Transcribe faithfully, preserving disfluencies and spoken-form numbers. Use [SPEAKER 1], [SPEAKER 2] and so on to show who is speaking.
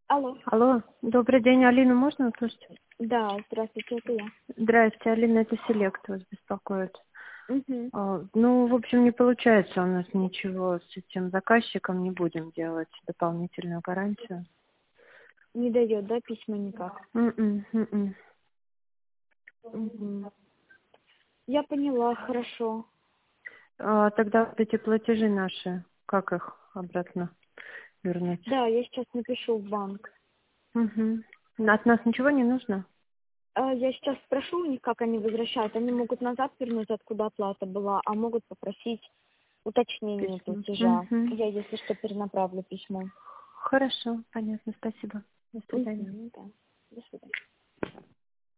[SPEAKER 1] Алло.
[SPEAKER 2] Алло, добрый день, Алина, можно услышать?
[SPEAKER 1] Да, здравствуйте, это я.
[SPEAKER 2] Здрасте, Алина, это Селект вас беспокоит.
[SPEAKER 1] Угу.
[SPEAKER 2] А, Ну, в общем, не получается у нас ничего с этим заказчиком, не будем делать дополнительную гарантию.
[SPEAKER 1] Не дает, да, письма никак?
[SPEAKER 2] М-м, м-м.
[SPEAKER 1] Угу. Я поняла, хорошо.
[SPEAKER 2] А, Тогда вот эти платежи наши, как их обратно вернуть?
[SPEAKER 1] Да, я сейчас напишу в банк.
[SPEAKER 2] Мгм. От нас ничего не нужно?
[SPEAKER 1] А, Я сейчас спрошу у них, как они возвращают. Они могут назад вернуть, откуда оплата была, а могут попросить уточнение
[SPEAKER 2] Письмо.
[SPEAKER 1] платежа.
[SPEAKER 2] Мгм.
[SPEAKER 1] Я, если что, перенаправлю письмо.
[SPEAKER 2] Хорошо, понятно, спасибо. До свидания.
[SPEAKER 1] Угу, да. До свидания.